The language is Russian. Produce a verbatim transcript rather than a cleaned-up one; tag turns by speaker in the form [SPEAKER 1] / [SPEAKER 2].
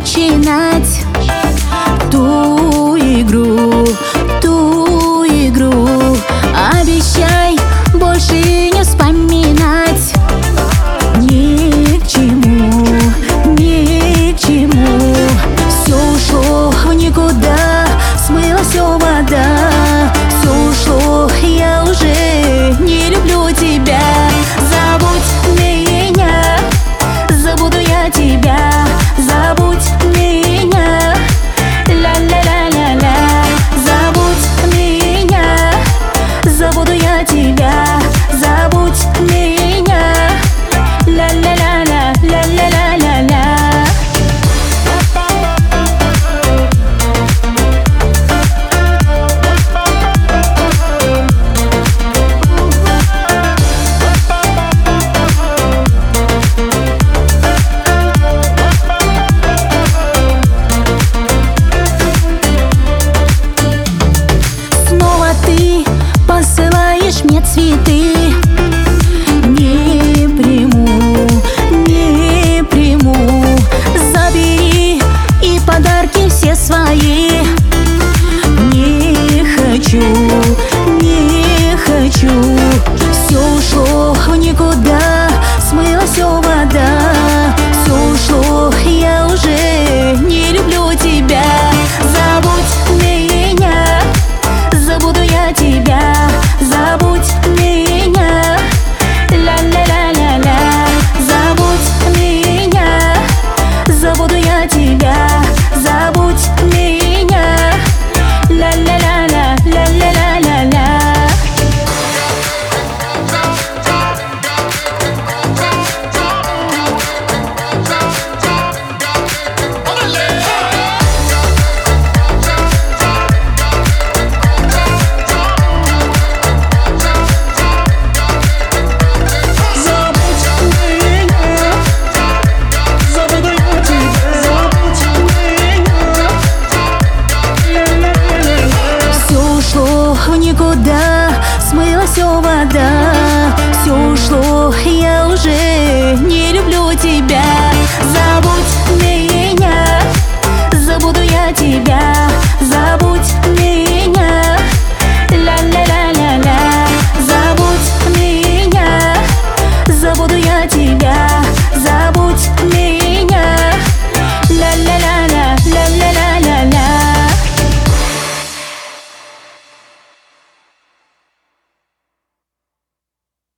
[SPEAKER 1] начинать ту игру, ту игру. Обещай больше не вспоминать. Ни к чему, ни к чему. Все ушло в никуда, смыла все вода. Все ушло, я уже не люблю тебя. Забудь меня, забуду я тебя. Забудь меня, ля-ля-ля-ля-ля. Забудь меня, забуду я тебя. Забудь меня, ля-ля-ля-ля, ля-ля-ля-ля-ля. Посылаешь мне цветы, не приму, не приму. Забери и подарки все свои. Не хочу, не хочу. Все ушло в никуда, смыла все вода. Все ушло, я уже не люблю тебя. Забудь меня, забуду я тебя. Забудь меня, ля-ля-ля-ля-ля. Забудь меня, забуду я тебя. Забудь меня, ля-ля-ля-ля, ля-ля-ля-ля-ля. Никуда, смыла все вода.